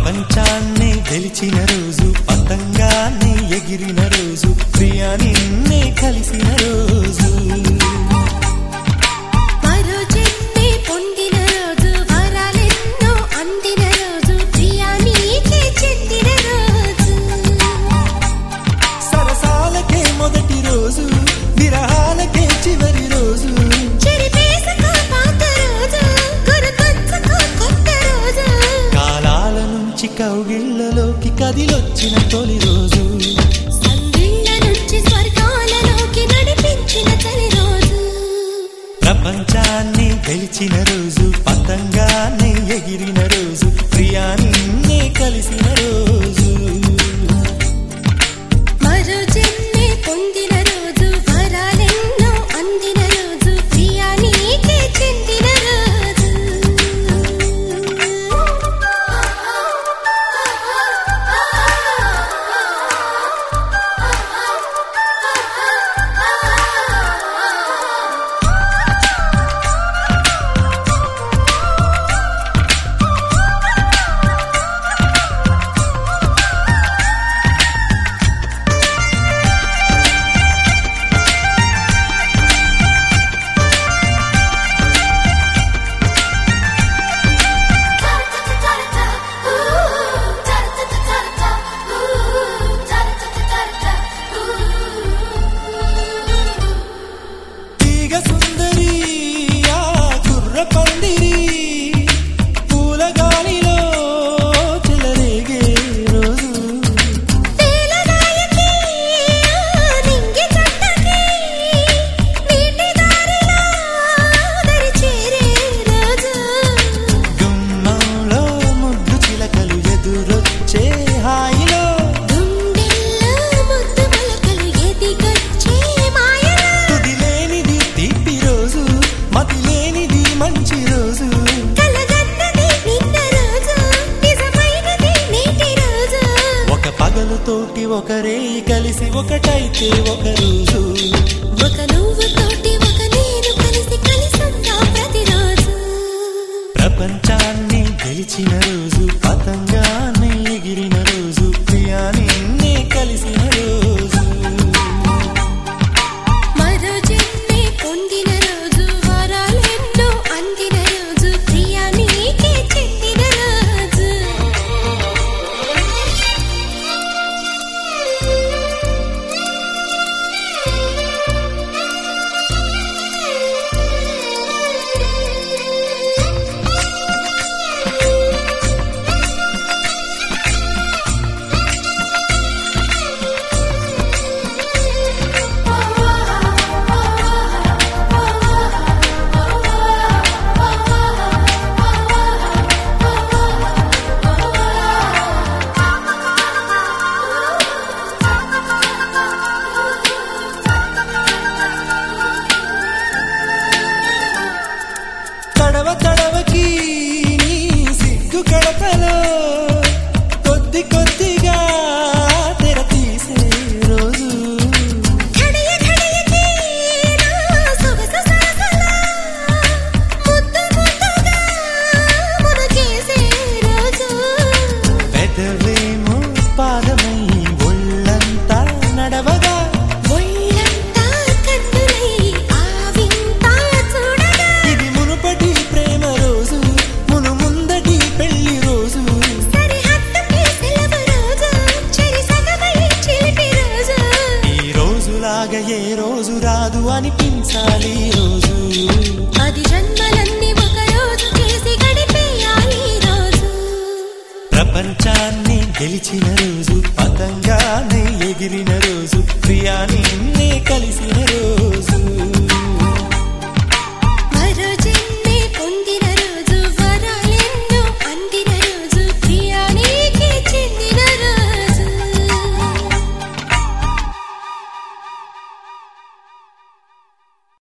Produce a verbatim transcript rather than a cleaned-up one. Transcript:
ప్రపంచాన్ని గెలిచిన రోజు, పతంగాన్ని ఎగిరిన రోజు, ప్రియా నిన్నే కలిసిన రోజు. మరో జన్మే పొందిన రోజు, వరాలెన్నో అందిన రోజు, ప్రియా నీకే చెందిన రోజు. సరసాలకే మొదటి రోజు, విరహాలకే చివరి రోజు, చెరిపేసుకో పాత రోజు, గుర్తొచ్చుకో కొత్త రోజు. కాలాల నుంచి కౌగిళ్లలోకి కదిలొచ్చిన తొలి రోజు, సందిళ్ళ నుంచి స్వర్గాలలోకి నడిపించిన తొలి రోజు. ప్రపంచాన్ని గెలిచిన రోజు, పతంగాన్ని ఎగిరిన రోజు, ప్రియా నిన్నే కలిసిన రోజు. మరో జన్మే పొందిన రోజు, వరాలెన్నో అందిన రోజు, ప్రియా నీకే చెందిన రోజు. తీగ సుందరి ఆ కుర్ర పందిరి, పూల గాలిలో చెలరేగే రోజు, తేలరాయకి నింగి చట్టకి, నీటి దారిలో దరి చేరే రోజు. గుమ్మంలో ముద్దు చిలకలు ఎదురొచ్చే హాయిలో, గుండెల్లో ముద్దు మొలకలు ఎదిగొచ్చే మాయలో. తుది లేనిది తీపి రోజు, మతి లేనిది మంచి రోజు, కలగన్నది నిన్న రోజు, నిజమైనది నేటి రోజు. ఒక పగలుతోటి ఒకరేయి కలిసి ఒకటైతే ఒక రోజు. ఒక నువ్వు తోటి ఒక నేను కలిసి కలిసుందా ప్రతిరోజు. ప్రపంచాన్ని గెలిచిన రోజు, పతంగాన్ని ఎగిరిన రోజు, ప్రియా నిన్నే కలిసిన రోజు. మరో జన్మే పొందిన రోజు, వరాలెన్నో అందిన రోజు, ప్రియా నీకే చెందిన రోజు. తడవ తడవకి నీ సిగ్గు కడపలో కొద్ది కొద్దిగా తెర తీసే రోజు, ఘడియ ఘడియకి నా సొగసు సరసలా, ముద్దు ముద్దుగా మునకేసే రోజు. పెదవేమో పాదమై ఒళ్ళంతా నడవగా, ఒళ్ళంతా కన్నులై ఆవింతా చూడగా. ఇది మునుపటి ప్రేమ రోజు, మును ముందటి పెళ్లి రోజు, సరిహద్దుకి సెలవు రోజు, చెరి సగమై చిలిపి రోజు. ఈ రోజులాగా ఏ రోజు రాదు అనిపించాలి ఈ రోజు. పది జన్మలన్నీ ఒక రోజు చేసి గడిపేయాలి ఈ రోజు. ప్రపంచాన్ని గెలిచిన రోజు, పతంగాన్ని ఎగిరిన రోజు, ప్రియా నిన్నే కలిసిన రోజు. మరో జన్మ